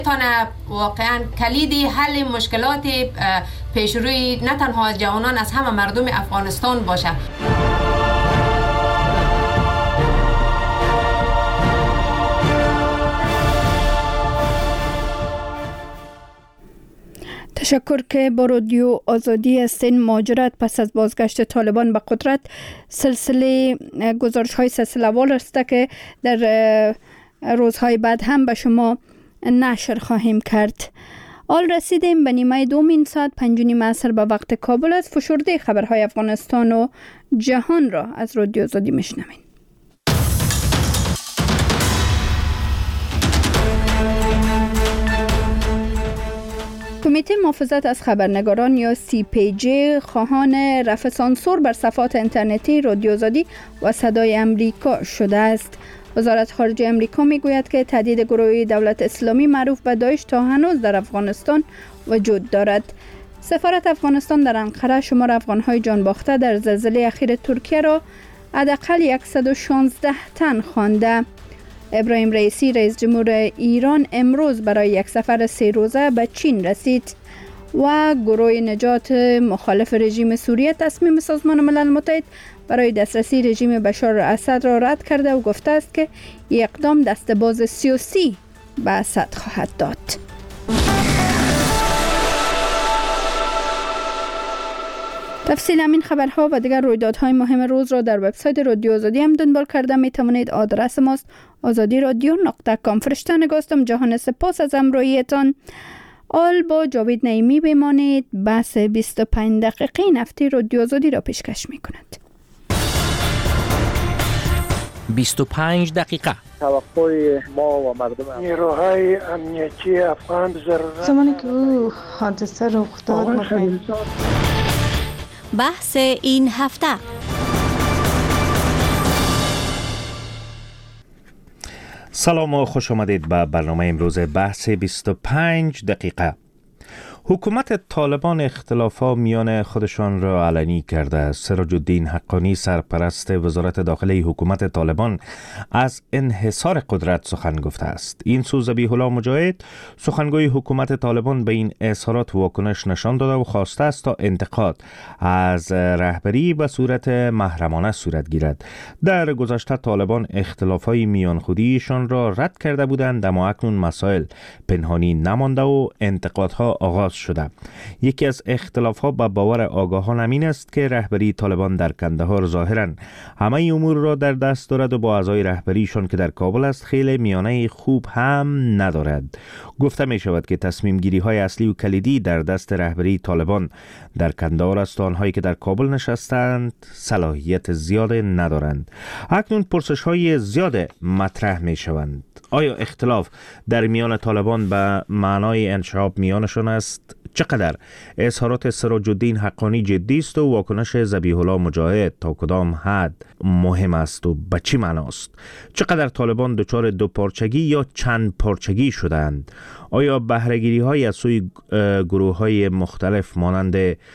تانه واقعا کلید حل مشکلات پیشروی نه تنها از جوانان، از همه مردم افغانستان باشه. تشکر که با رادیو آزادی هستین. مهاجرت پس از بازگشت طالبان به قدرت سلسله گزارش های سلسله‌وار است که در روزهای بعد هم به شما نشر خواهیم کرد. حال رسیدیم به نیمه دومین ساعت 5:30 عصر به وقت کابل است. فشرده خبرهای افغانستان و جهان را از رادیو آزادی میشنوین. کمیته محافظت از خبرنگاران یا CPJ خواهان رفع سانسور بر صفحات اینترنتی رادیو آزادی و صدای امریکا شده است. وزارت خارجه امریکا میگوید که تهدید گروه دولت اسلامی معروف به داعش تا هنوز در افغانستان وجود دارد. سفارت افغانستان در انقره شمار افغانهای جان باخته در زلزله اخیر ترکیه را حداقل 116 تن خوانده. ابراهیم رئیسی رئیس جمهور ایران امروز برای یک سفر 3 روزه به چین رسید و گروه نجات مخالف رژیم سوریه تصمیم سازمان ملل متحد برای دسترسی رژیم بشار اسد را رد کرده و گفته است که این اقدام دستباز سیاسی به اسد خواهد داد. تفصیل همین خبرها و دیگر رویدادهای مهم روز را در وبسایت رادیو آزادی هم دنبال کرده می توانید. آدرس ماست azadiradyo.com. فرشته نگاستم جهان سپاس از همراهیتان. آل با جاوید نعیمی بمانید. بحث 25 دقیقه نفتی رادیو آزادی را پیشکش می کند. 25 دقیقه توقع ما و مردم نیروهای امنیتی افغان زمانی که او حادثه رخ داد بحث این هفته. سلام و خوش آمدید به برنامه امروز بحث 25 دقیقه. حکومت طالبان اختلافات میان خودشان را علنی کرده. سراج الدین حقانی سرپرست وزارت داخله حکومت طالبان از انحصار قدرت سخن گفته است. این سو ذبیح الله مجاهد سخنگوی حکومت طالبان به این اظهارات واکنش نشان داده و خواسته است تا انتقاد از رهبری به صورت محرمانه صورت گیرد. در گذشته طالبان اختلافات میان خودیشان را رد کرده بودند، اما اکنون مسائل پنهانی نمانده و انتقادها آغاز شده. یکی از اختلافات به باور آگاهان این است که رهبری طالبان در کندهار ظاهراً همه امور را در دست دارد و با اعضای رهبریشان که در کابل است خیلی میانه خوب هم ندارد. گفته می شود که تصمیم گیری های اصلی و کلیدی در دست رهبری طالبان در کندهار است و آنهایی که در کابل نشستند صلاحیت زیاد ندارند. اکنون پرسش های زیاد مطرح می شوند. آیا اختلاف در میان طالبان به معنای انشعاب میانشان است؟ چقدر اظهارات سراج الدین حقانی جدی است و واکنش ذبیح الله مجاهد تا کدام حد مهم است و به چه معناست؟ چقدر طالبان دچار دو پارچگی یا چند پارچگی شدند؟ آیا بهره‌گیری های از سوی گروه های مختلف مانند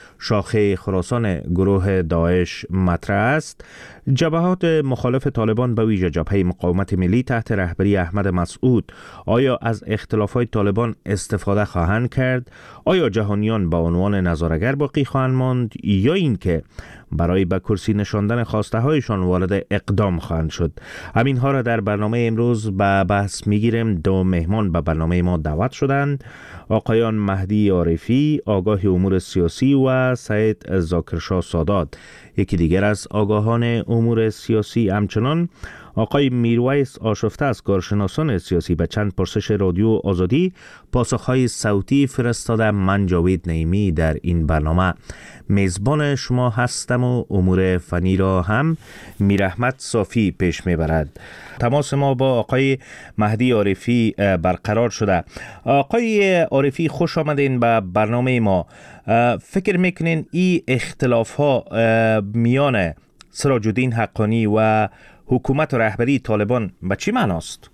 شاخه خراسان گروه داعش مطرح است؟ جبهات مخالف طالبان به ویژه جبهه مقاومت ملی تحت رهبری احمد مسعود آیا از اختلافات طالبان استفاده خواهند کرد؟ آیا جهانیان به عنوان نظاره‌گر باقی خواهند ماند یا اینکه برای به کرسی نشاندن خواسته هایشان وارد اقدام خواهند شد؟ همین ها را در برنامه امروز به بحث میگیریم. دو مهمان به برنامه ما دعوت شدند: آقایان مهدی عارفی آگاه امور سیاسی و سید ذاکرشاه سادات، یکی دیگر از آگاهان امور سیاسی. همچنان آقای میرویس آشفته از کارشناسان سیاسی به چند پرسش رادیو آزادی پاسخهای صوتی فرستاده. من جاوید نعیمی در این برنامه میزبان شما هستم و امور فنی را هم میرحمت صافی پیش میبرد. تماس ما با آقای مهدی عارفی برقرار شده. آقای عارفی خوش آمدین به برنامه ما. فکر میکنین این اختلاف ها میان سراج الدین حقانی و حکومت و رهبری طالبان به چی معناست؟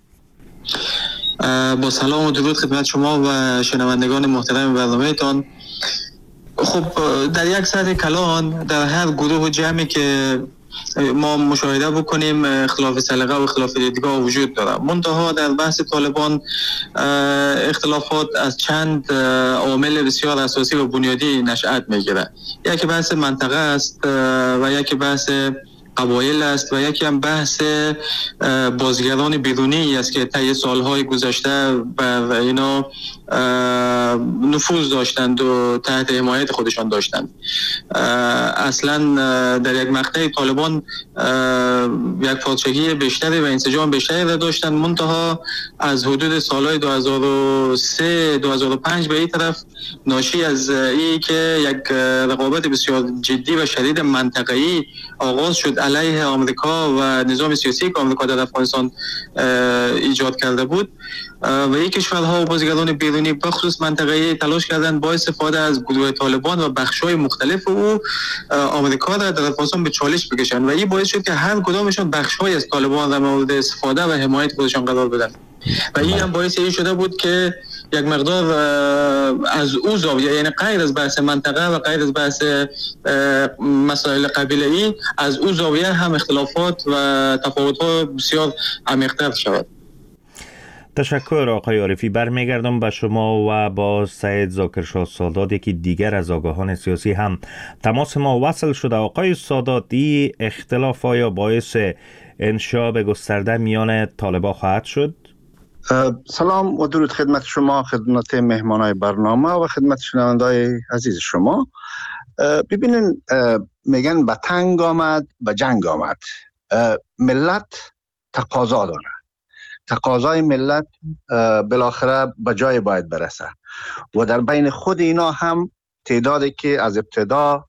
با سلام و درود خدمت شما و شنوندگان محترم برنامه تان. خب در یک سطح کلان در هر گروه و جمعی که ما مشاهده بکنیم اختلاف سلیقه و اختلاف دیدگاه وجود داره. منتها در بحث طالبان اختلافات از چند عامل بسیار اساسی و بنیادی نشأت میگیره. یکی بحث منطقه است و یکی بحث قبایل است و یکی هم بحث بازیگران بیرونی است که طی سالهای گذشته بر اینا نفوذ داشتند و تحت حمایت خودشان داشتند. اصلا در یک مقطع طالبان یک پادشاهی بیشتری و انسجام بیشتری را داشتند، منتها از حدود سالهای 2003 2005 به این طرف ناشی از این که یک رقابت بسیار جدی و شدید منطقه‌ای آغاز شد علیه آمریکا و نظام سیاسی که آمریکا در افغانستان ایجاد کرده بود و یک کشورها و بازیگران بیرونی بخصوص منطقه‌ای تلاش کردند با استفاده از گروه طالبان و بخش‌های مختلف او آمریکا را در افغانستان به چالش بکشند و این باعث شد که هر کدامشان بخش‌های از طالبان را مورد استفاده و حمایت خودشان قرار بدن و این هم باعث این شده بود که یک مقدار از او زاویه، یعنی غیر از بحث منطقه و غیر از بحث مسائل قبیله‌ای، از او زاویه هم اختلافات و تفاوت‌ها بسیار عمیق‌تر شود. تشکر آقای عارفی. برمیگردم به شما و با سید ذاکرشاه سادات، یکی دیگر از آگاهان سیاسی هم تماس ما وصل شده. آقای ساداتی، اختلاف آیا باعث انشعاب گسترده میان طالبان خواهد شد؟ سلام و درود خدمت شما، خدمت مهمانای برنامه و خدمت شنوندای عزیز شما. ببینین، میگن به تنگ آمد به جنگ آمد. ملت تقاضا داره، تقاضای ملت بالاخره به جای باید برسه و در بین خود اینا هم تعدادی که از ابتدا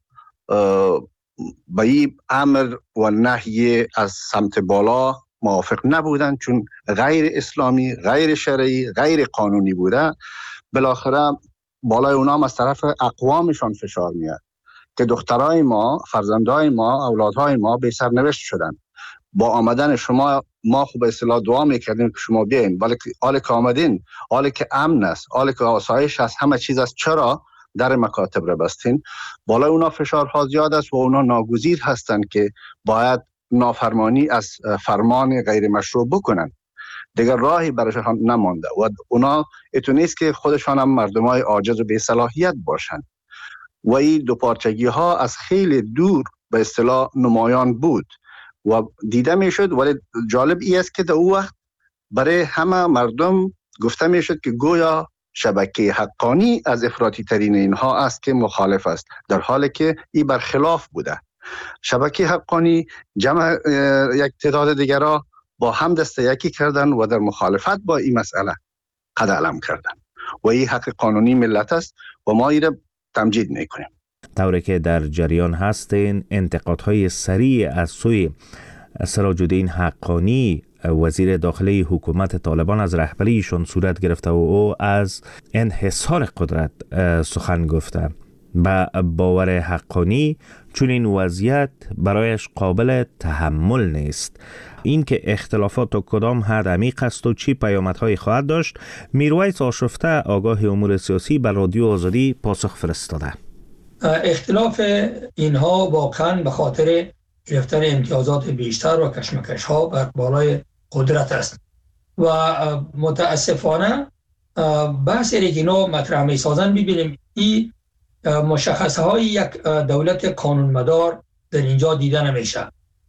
به این امر و نهی از سمت بالا موافق نبودن، چون غیر اسلامی، غیر شرعی، غیر قانونی بوده، بالاخره بالای اونا هم از طرف اقوامشان فشار میاد که دخترای ما، فرزندای ما، اولادهای ما به سرنوشت شدن. با آمدن شما ما خوب اصطلاح دعا میکردیم که شما بیاین، ولی حالی که آمدین، حالی که امن است، حالی که آسایش است، همه چیز است، چرا در مکاتب را بستین؟ بالای اونا فشارها زیاد است و اونا ناگزیر هستند که باید نافرمانی از فرمان غیر مشروع بکنن. دیگر راهی برایشان نمانده و اونا اتو نیست که خودشان هم مردمای عاجز و بی صلاحیت باشن و این دوپارچگی ها از خیلی دور به اصطلاح نمایان بود و دیده می شد. ولی جالب ای است که در او وقت برای همه مردم گفته می شد که گویا شبکه حقانی از افراطی ترین اینها است که مخالف است، در حالی که این برخلاف بوده. شبکه حقانی جمع یک تعداد دیگرها با هم دست یکی کردن و در مخالفت با این مسئله قد علم کردن و این حق قانونی ملت است و ما این را تمجید میکنیم. طوری که در جریان هستین، انتقادهای سریع از سوی سراج الدین حقانی، وزیر داخلی حکومت طالبان، از رهبریشون صورت گرفته و او از انحصار قدرت سخن گفته. با باور حقانی چون این وضعیت برایش قابل تحمل نیست. این که اختلافات تا کدام حد عمیق است و چی پیامدهایی خواهد داشت، میرویس آشفته، آگاه امور سیاسی، بر رادیو آزادی پاسخ فرستاده. اختلاف اینها واقعا به خاطر گرفتن امتیازات بیشتر و کشمکش ها بر بالای قدرت است و متاسفانه بحث اینا مطرح می سازن. ببینیم این مشخصه های یک دولت قانون مدار در اینجا دیده نمیشه.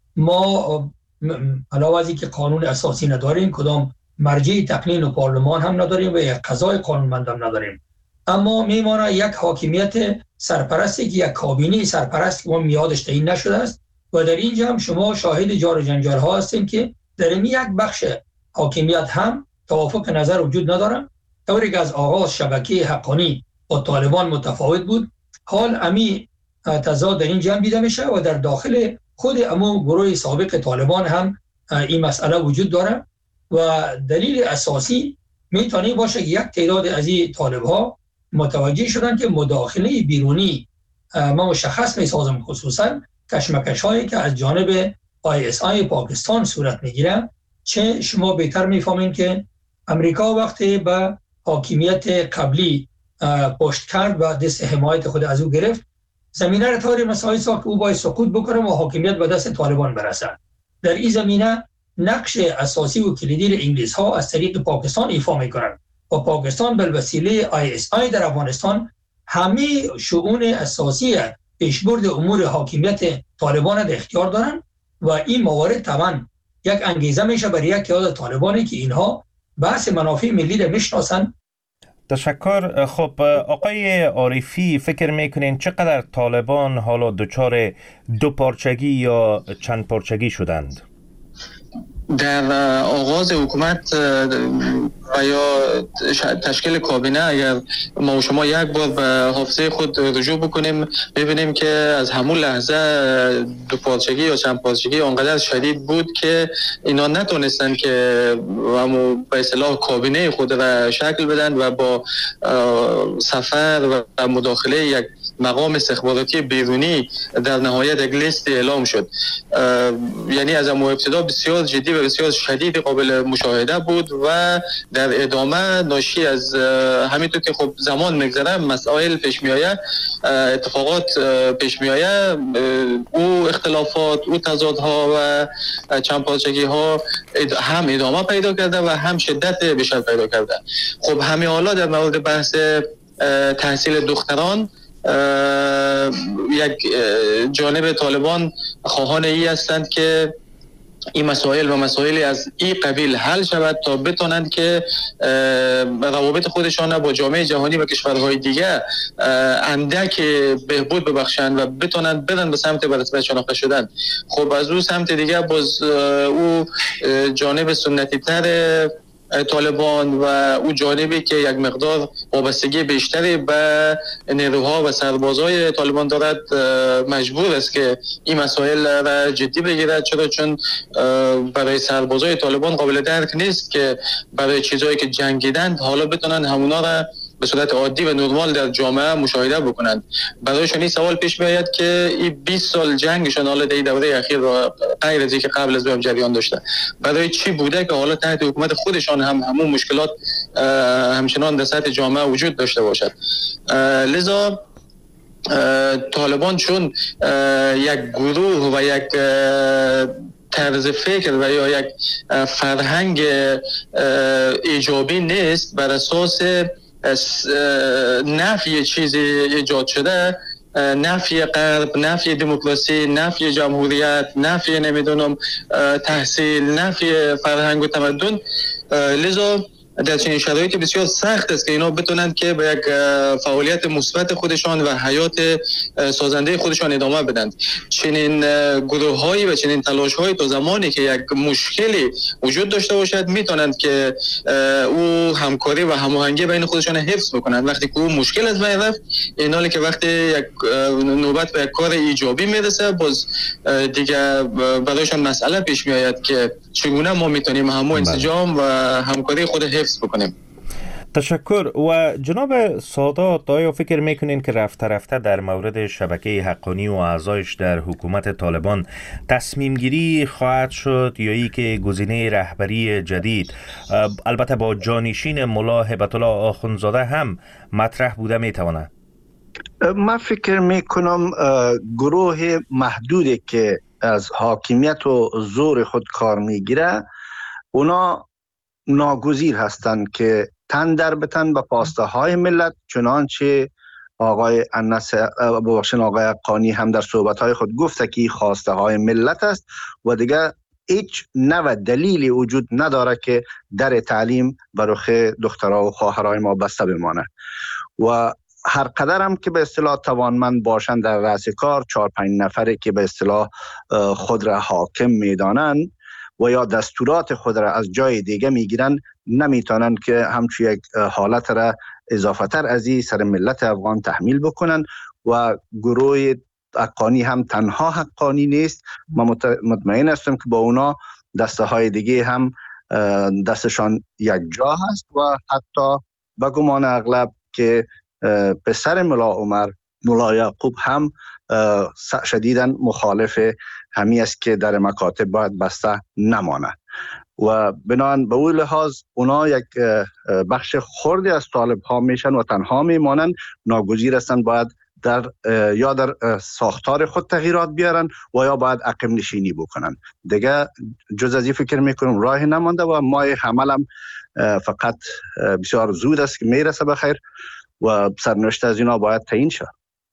ما علاوه از اینکه قانون اساسی نداریم، کدام مرجع تقنین و پارلمان هم نداریم و یک قضای قانونمند هم نداریم، اما میمانه یک حاکمیت سرپرستی که یک کابینه سرپرست که ما میادش تعیین نشده است و در اینجا هم شما شاهد جار و جنجال ها هستین که در این یک بخش حاکمیت هم توافق نظر وجود نداره. طوری که از آغاز شبکه حقانی با طالبان متفاوت بود، حال امی تضاد در اینجا هم دیده میشه و در داخل خود امو گروه سابق طالبان هم این مسئله وجود داره و دلیل اساسی میتونه باشه که یک تعداد از این طالب ها متوجه شدن که مداخله بیرونی ما مشخص میسازم، خصوصا کشمکش هایی که از جانب ISI پاکستان صورت میگیره. چه شما بهتر میفهمین که امریکا وقتی به حاکمیت قبلی پشت کرد و دست حمایت خود از او گرفت، زمینه را طوری مساعد ساخت که او باید سقوط بکنه و حاکمیت به دست طالبان برسه. در این زمینه نقش اساسی و کلیدی انگلیس ها از طریق پاکستان ایفا میکنند و پاکستان به وسیله ISI در افغانستان همه شؤون اساسی پیشبرد امور حاکمیت طالبان در اختیار دارند و این موارد طبعا یک انگیزه میشه برای یک تعداد طالبانی که اینها بحث منافع ملی را میشناسند. تشکر. خب آقای عارفی، فکر میکنین چقدر طالبان حالا دچار دو پارچگی یا چند پارچگی شدند؟ در آغاز حکومت و یا تشکیل کابینه اگر ما و شما یک بار به حافظه خود رجوع بکنیم ببینیم که از همون لحظه دو پارچگی یا چند پارچگی آنقدر شدید بود که اینا نتونستن که به اصطلاح کابینه خود را شکل بدن و با سفر و مداخله یک مقام استخباراتی بیرونی در نهایت یک لیست اعلام شد. یعنی از ابتدا بسیار جدی و بسیار شدید قابل مشاهده بود و در ادامه ناشی از همینطور که خب زمان میگذره مسائل پیش میآید، اتفاقات پیش میآید، او اختلافات، او تضادها و چندپارچگی ها هم ادامه پیدا کرده و هم شدت بیشتر پیدا کرده. خب همه حالا در مورد بحث تحصیل دختران یک جانب طالبان خواهان ای هستند که این مسائل و مسائلی از این قبیل حل شود تا بتونند که روابط خودشان با جامعه جهانی و کشورهای دیگه اندک بهبود ببخشند و بتونند برن به سمت برسپی شناخته شدن. خب از اون سمت دیگه باز او جانب سنتی تر طالبان و او جانبی که یک مقدار وابستگی بیشتری به نیروها و سربازای طالبان دارد مجبور است که این مسائل را جدی بگیرد، چرا چون برای سربازای طالبان قابل درک نیست که برای چیزایی که جنگیدند حالا بتونن همونا را به صورت عادی و نرمال در جامعه مشاهده بکنند. برایشان این سوال پیش میاد که این 20 سال جنگشان حالا در دوره اخیر و غیر از اینکه قبل از اون جریان داشته برای چی بوده که حالا تحت حکومت خودشان هم همون مشکلات همچنان در سطح جامعه وجود داشته باشد. لذا طالبان چون یک گروه و یک طرز فکر و یا یک فرهنگ ایجابی نیست بر اساس نفی چیزی ایجاد شده، نفی غرب، نفی دموکراسی، نفی جمهوریت، نفی نمیدونم تحصیل، نفی فرهنگ و تمدن. لذا در چنین شرایطی بسیار سخت است که اینا بتونند که به یک فعالیت مثبت خودشان و حیات سازنده خودشان ادامه بدند. چنین گروه‌هایی و چنین تلاش‌هایی تا زمانی که یک مشکلی وجود داشته باشد میتونند که او همکاری و هماهنگی بین خودشان حفظ بکنند. وقتی که او مشکل از بین رفت، این حالی که وقتی یک نوبت به یک کار ایجابی میرسه باز دیگه برایشان مسئله پیش میآید که چگونه ما میتونیم همو انسجام و همکاری خود حفظ بکنیم. تشکر. و جناب سادات، آیا فکر میکنین که رفته رفته در مورد شبکه حقانی و اعضایش در حکومت طالبان تصمیم گیری خواهد شد یا ای که گزینه رهبری جدید البته با جانشین ملا هیبت الله آخوندزاده هم مطرح بوده میتواند؟ من فکر میکنم گروه محدودی که از حاکمیت و زور خود کار میگیره اونا ناگزیر هستند که تن در بتن به خواسته های ملت، چنانچه آقای آقای حقانی هم در صحبت های خود گفته که خواسته های ملت است و دیگه هیچ نوع دلیلی وجود نداره که در تعلیم بر رخ دخترها و خواهرای ما بسته بمانه و هر قدر هم که به اصطلاح توانمند باشند در رأس کار 4-5 نفره که به اصطلاح خود را حاکم میدانند و یا دستورات خود را از جای دیگه میگیرن، نمیتونن که همچون یک حالت را اضافه تر از این سر ملت افغان تحمیل بکنن و گروه حقانی هم تنها حقانی نیست. من مطمئن هستم که با اونا دسته های دیگه هم دستشان یک جا هست و حتی به گمان اغلب که پسر ملا عمر، ملا یعقوب هم شدیداً مخالف همی است که در مکاتب باید بسته نمانه و بنابراین به اون لحاظ اونا یک بخش خردی از طالب ها میشن و تنها میمانند. ناگزیر هستند باید یا در ساختار خود تغییرات بیارن و یا باید اقیم نشینی بکنن. دیگه جز از این فکر میکنم راهی نمانده و ماه حملم فقط بسیار زود است که میرسه به خیر و سرنوشت از اینا باید تعیین شد.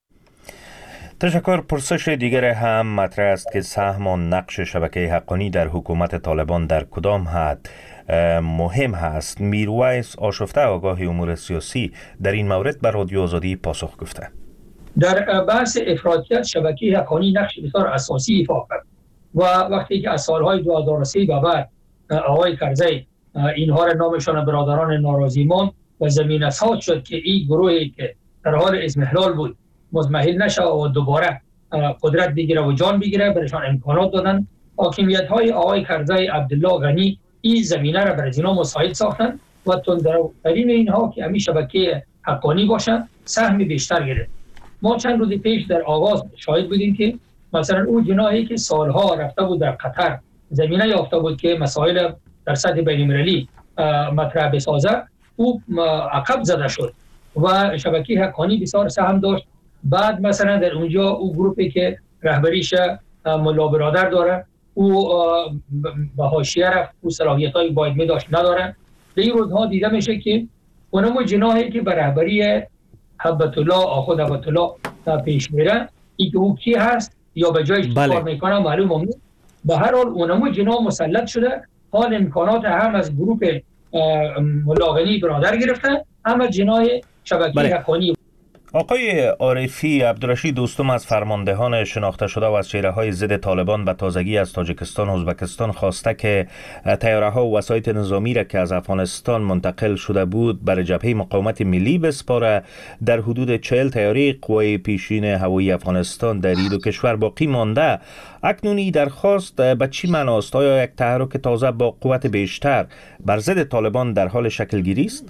تشکر. پرسش دیگر هم مطرح است که سهم و نقش شبکه حقانی در حکومت طالبان در کدام حد مهم هست؟ میرویس آشفته آگاه امور سیاسی در این مورد به رادیو آزادی پاسخ گفته. در بحث افراطیت شبکه حقانی نقش بسیار اساسی ایفا کرد و وقتی که از سالهای 2003 به بعد آقای کرزی اینها را نامشان برادران ناراضی ماند و زمینه ساز شد که این گروهی که در حال اضمحلال بود مضمحل نشه و دوباره قدرت بگیره و جان بگیره، برایشان امکانات دادن. حاکمیت های آقای کرزی عبدالله غنی این زمینه را برای اینا مساعد ساختن و تندروترین اینها که همین شبکه حقانی باشن سهم بیشتر گرفت. ما چند روز پیش در آغاز شاهد بودیم که مثلا اون جناحی که سالها رفته بود در قطر زمینه یافته بود که مسائل در سطح بین‌المللی مطرح بسازه، او عقب زده شد و شبکه حقانی بسیار سهم داشت. بعد مثلا در اونجا او گروپی که رهبریش ملا برادر داره او به حاشیه رفت، او صلاحیت‌های باید می داشت نداره. در این روزها دیده میشه که اونم جناحی که به رهبری حبت الله آخود حبت الله پیش میره، این که او کی هست یا به جایش کار میکنه معلوم نیست. به هر حال اونم جناح مسلط شده، حال امکانات هم از گروپ ملاغنی برادر گرفته هم از جناح شبکه حقانی. آقای عارفی، عبدالرشید دوستم از فرماندهان شناخته شده و از چهره‌های ضد طالبان به تازگی از تاجیکستان و ازبکستان خواسته که طیاره‌ها و وسایط نظامی را که از افغانستان منتقل شده بود برای جبهه مقاومت ملی بسپاره. در حدود 40 طیاره قوای پیشین هوایی افغانستان در این دو کشور باقی مانده. اکنونی درخواست به چی معناست؟ آیا یک تحرک تازه با قوت بیشتر بر ضد طالبان در حال شکلگیری است؟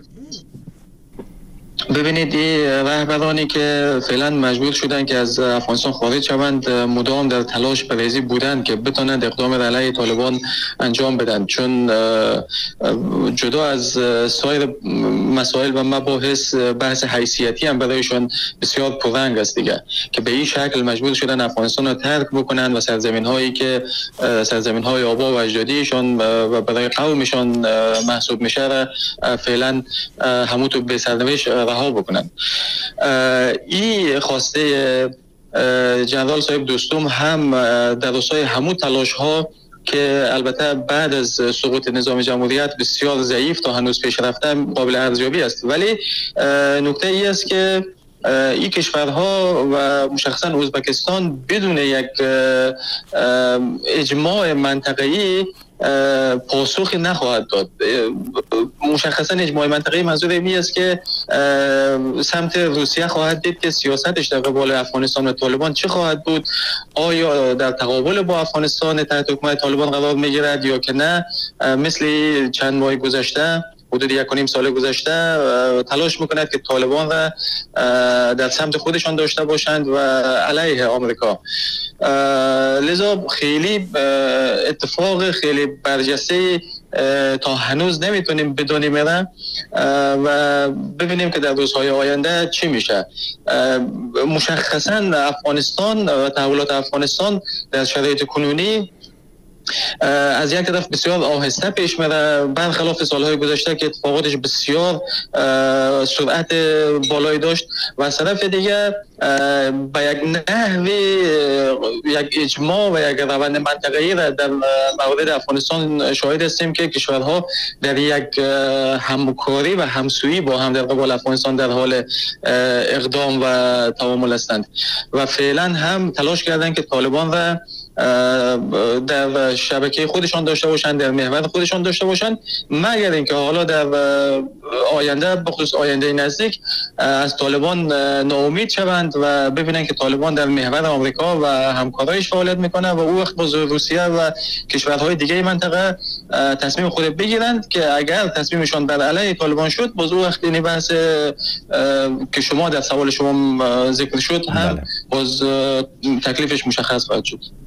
ببینید این رهبرانی که فعلا مجبور شدن که از افغانستان خارج شوند مدام در تلاش پریزی بودند که بتونند اقدام علیه طالبان انجام بدن، چون جدا از سایر مسائل و مباحث بحث حیثیتی هم برایشان بسیار پررنگ است دیگه، که به این شکل مجبور شدن افغانستان را ترک بکنن و سرزمین‌هایی که سرزمین‌های آبا و اجدادیشان و برای قومشان محسوب میشه را فعلا همونطور به سرنوشت رها بکنن. این خواسته جنرال صاحب دوستم هم در راستای همون تلاش ها که البته بعد از سقوط نظام جمهوریت بسیار ضعیف تا هنوز پیش رفته قابل ارزیابی است، ولی نکته ای است که این کشورها و مشخصا ازبکستان بدون یک اجماع منطقه‌ای پاسخی نخواهد داد. مشخصا اجماع منطقه‌ای منظور این است که سمت روسیه خواهد دید که سیاستش در قبال افغانستان و طالبان چه خواهد بود، آیا در تقابل با افغانستان تحت حکومت طالبان قرار میگیرد یا که نه، مثل چند ماه گذشته حدود 1.5 سال گذشته تلاش میکند که طالبان را در سمت خودشان داشته باشند و علیه آمریکا. لذا خیلی اتفاق خیلی برجسته تا هنوز نمیتونیم بدونیم و ببینیم که در روزهای آینده چی میشه. مشخصا افغانستان و تحولات افغانستان در شرایط کنونی از یک طرف بسیار آهسته پیش میره، برخلاف سالهای گذشته که اتفاقاتش بسیار سرعت بالایی داشت، و از طرف دیگه به یک نحوی یک اجماع و یک روند منطقه‌ای را در مورد افغانستان شاهد هستیم که کشورها در یک همکاری و همسویی با هم در قبال افغانستان در حال اقدام و تعامل هستند و فعلا هم تلاش کردند که طالبان را در شبکه خودشان داشته باشند، در محور خودشان داشته باشند، مگر اینکه حالا در آینده بخصوص آینده نزدیک از طالبان ناامید شوند و ببینن که طالبان در محور آمریکا و همکارایش فعالیت میکنه و او وقت باز روسیه و کشورهای دیگه منطقه تصمیم خود بگیرند که اگر تصمیمشان بر علیه طالبان شد، باز او وقت این بحث که شما در سوال شما ذکر شد هم باز تکلیفش مشخص خواهد شد.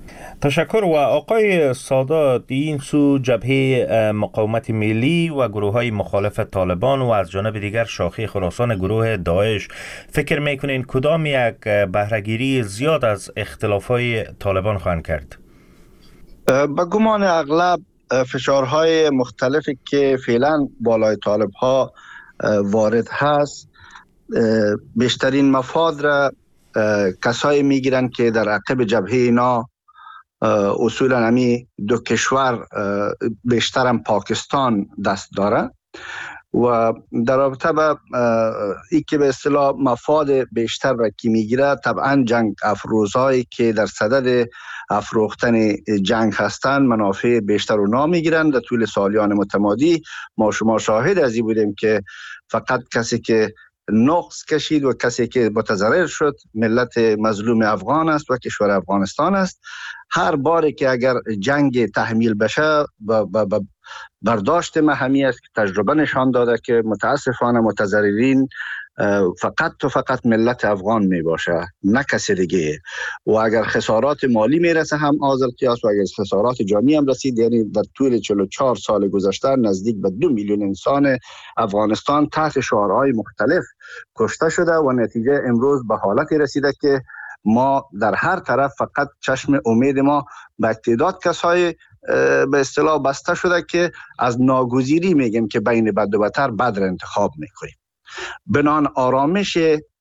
تشکر. و آقای سادات، این سو جبهه مقاومت ملی و گروه های مخالف طالبان و از جانب دیگر شاخه خراسان گروه داعش، فکر میکنین کدام یک بهره‌گیری زیاد از اختلاف های طالبان خواهند کرد؟ به گمان اغلب فشارهای مختلفی که فعلا بالای طالب ها وارد هست، بیشترین مفاد را کسایی میگیرن که در عقب جبهه اینا اصولا همی دو کشور، بیشترم پاکستان دست داره و در رابطه با ای که به اصطلاح مفاد بیشتر را که میگیره، طبعا جنگ افروزهایی که در صدد افروختن جنگ هستند منافع بیشتر رو نامیگیرن. در طول سالیان متمادی ما شما شاهد از این بودیم که فقط کسی که نقص کشید و کسی که متضرر شد ملت مظلوم افغان است و کشور افغانستان است. هر باری که اگر جنگ تحمیل بشه برداشت ما همی است که تجربه نشان داده که متاسفانه متضررین فقط ملت افغان می باشه، نه کسی دیگه. و اگر خسارات مالی میرسه هم آذر قیاس، و اگر خسارات جانی هم رسید، یعنی در طول 44 سال گذشته نزدیک به 2 میلیون انسان افغانستان تحت شعارهای مختلف کشته شده و نتیجه امروز به حالتی رسیده که ما در هر طرف فقط چشم امید ما به تعداد کسای به اصطلاح بسته شده که از ناگزیری میگیم که بین بد و بدتر بد را انتخاب میکنیم. بنان آرامش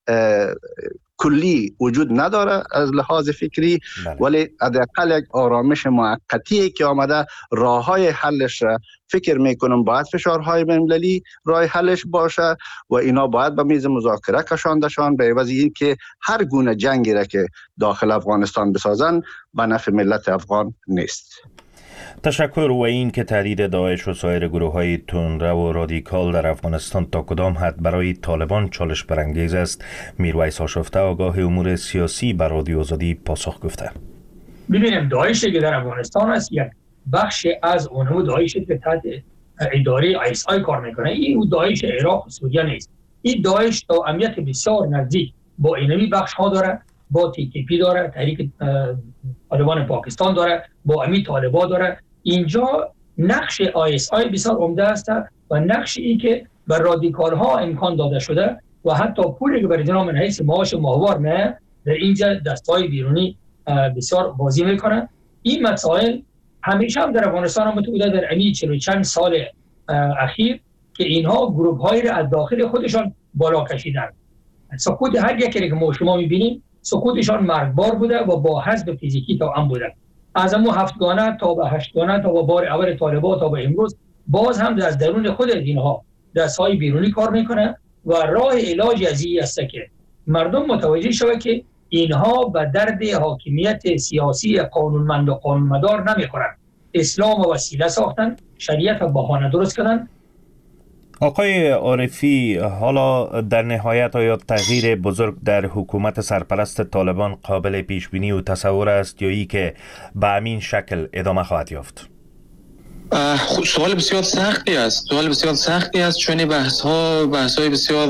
کلی وجود نداره از لحاظ فکری، ولی حداقل یک آرامش موقتی که آمده، راههای حلش را فکر میکنم باید فشارهای بین‌المللی راه حلش باشه و اینا باید به میز مذاکره کشاندشان به عوض این که هر گونه جنگی را که داخل افغانستان بسازن به نفع ملت افغان نیست. تشکر. و این که تهدید داعش و سایر گروه های تندرو و رادیکال در افغانستان تا کدام حد برای طالبان چالش برانگیز است، میرویس آشفته آگاه امور سیاسی بر رادیو آزادی پاسخ گفته. ببینیم داعشی که در افغانستان است یک بخش از اونها داعشی که تحت اداره ISI کار میکنه. این داعش عراق و سوریه نیست. این داعش تا امنیت بسیار نزدیک با اینمی بخش ها داره، با TTP داره، تحریک طالبان پاکستان داره، با امی طالبان داره. اینجا نقش ISI بسیار عمده است و نقش ای که بر رادیکال ها امکان داده شده و حتی پولی که برای جناب من حیث معاش ماهوار نه در اینجا دستای بیرونی بسیار بازی میکنه. این مسائل همیشه هم در افغانستان هم بوده در امی 40 چند سال اخیر که اینها گروه هایی را از داخل خودشان بالا کشیدن. سقوط هر یکی که ما شما میبینیم سقوطشان مرگبار بوده و با حذف فیزیکی توأم بوده. از امو 7 گانه تا به 8 گانه تا به بار اول طالبان تا به امروز باز هم از درون خود اینها دستهای بیرونی کار میکنه و راه علاج از این است که مردم متوجه شود که اینها به درد حاکمیت سیاسی قانونمند و قانونمدار نمیخورن. اسلام و وسیله ساختن، شریعت و بهانه درست کردن. آقای عارفی، حالا در نهایت آیا تغییر بزرگ در حکومت سرپرست طالبان قابل پیش بینی و تصور است یا ای که به همین شکل ادامه خواهد یافت؟ سوال بسیار سختی است چون بحث‌های بسیار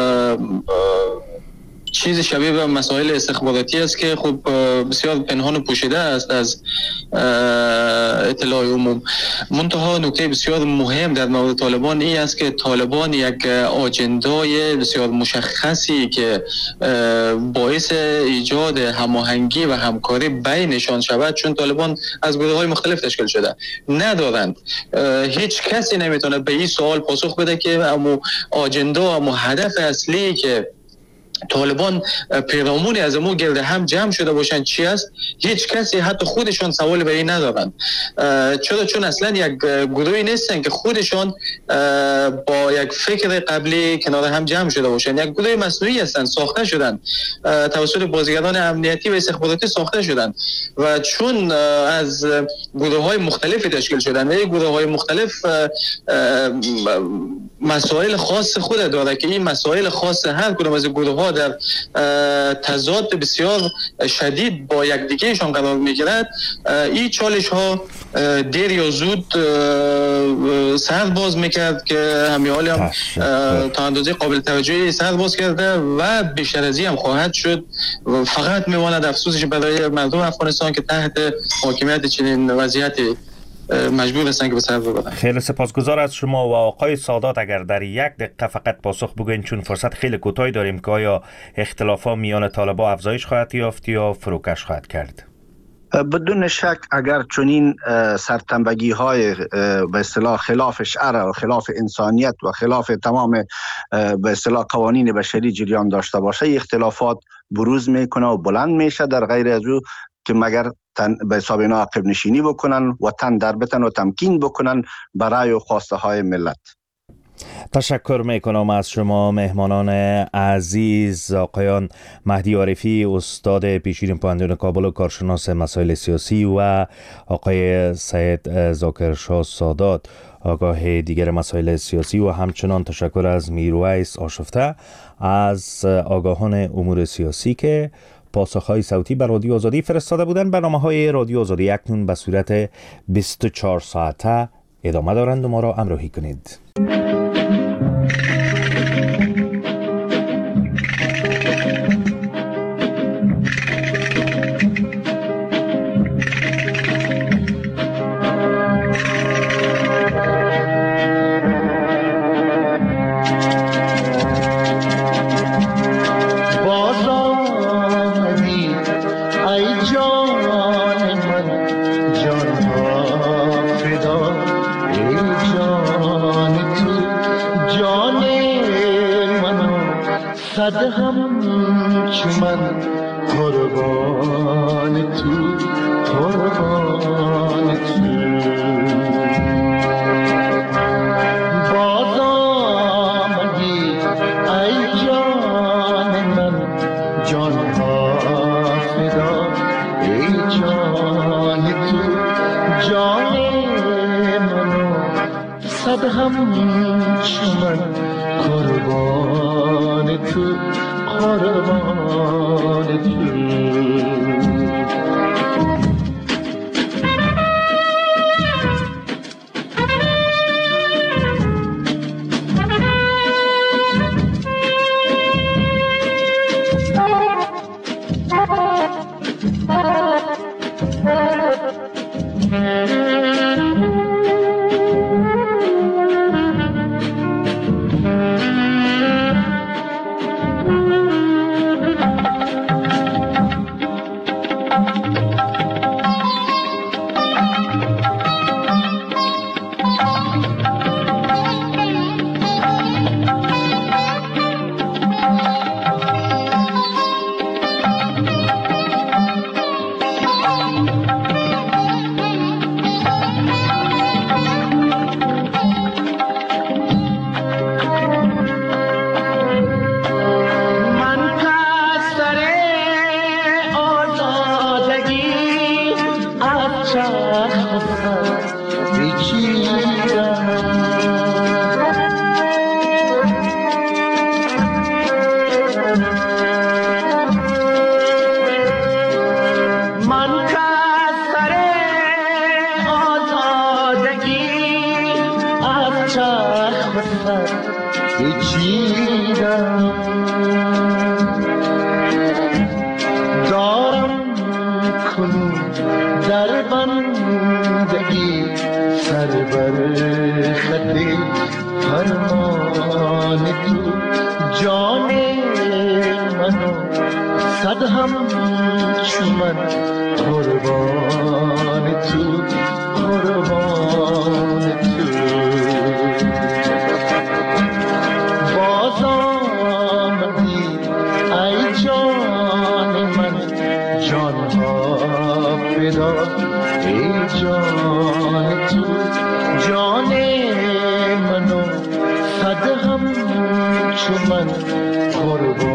چیز شبیه به مسائل استخباراتی است که خب بسیار پنهان و پوشیده است از اطلاع عموم. منتها نکته بسیار مهم در مورد طالبان این است که طالبان یک آجندای بسیار مشخصی که باعث ایجاد هماهنگی و همکاری بینشان شود، چون طالبان از گروه‌های مختلف تشکیل شده، ندارند. هیچ کسی نمیتونه به این سوال پاسخ بده که امو آجندا، امو هدف اصلی که طالبان پیرامونی از امو گرد هم جمع شده باشند چی است؟ هیچ کسی حتی خودشان سوال به این ندارند. چون اصلا یک گروهی نیستن که خودشان با یک فکر قبلی کنار هم جمع شده باشند. یک گروه مصنوعی هستند، ساخته شدند توسط بازیگران امنیتی و استخباراتی ساخته شدند و چون از گروه‌های مختلفی تشکیل شدند و این گروه‌های مختلف مسائل خاص خود داره که این مسائل خاص هر کدام از گروه ها در تضاد بسیار شدید با یکدیگهشان قرار میگیرد. این چالش ها دیر یا زود سر باز میکرد که همیال هم تا اندازه قابل توجهی سر باز کرده و بیشتر از این هم خواهد شد. فقط میماند افسوسش برای مردم افغانستان که تحت حاکمیت چنین وضعیتی مجبور هستن که به سر ببرن. خیلی سپاسگزار از شما و آقای سادات. اگر در 1 دقیقه فقط پاسخ بگوین چون فرصت خیلی کوتاهی داریم که آیا اختلافات میان طالبان افزایش خواهد یافت یا فروکش خواهد کرد؟ بدون شک اگر چنین سرتنبگی های به اصطلاح خلاف شرع و خلاف انسانیت و خلاف تمام به اصطلاح قوانین بشری جریان داشته باشه، اختلافات بروز میکنه و بلند میشه، در غیر از او که مگر به حساب اینا عقب نشینی بکنن و تن در بتن و تمکین بکنن برای و خواسته های ملت. تشکر میکنم از شما مهمانان عزیز، آقایان مهدی عارفی استاد پیشین پوهنتون کابل و کارشناس مسائل سیاسی و آقای سید ذاکرشاه سادات آگاه دیگر مسائل سیاسی و همچنان تشکر از میرویس آشفته از آگاهان امور سیاسی که پاسخهای صوتی بر رادیو آزادی فرستاده بودند. برنامه‌های رادیو آزادی اکنون به صورت 24 ساعته ادامه دارند و ما را همراهی کنید. هم چمن قربان تو، قربان تو. باز آمدی ای جان من، جان ها فدا ای جان تو، جان منو صد هم چمن قربان تو، قربان تو. قربان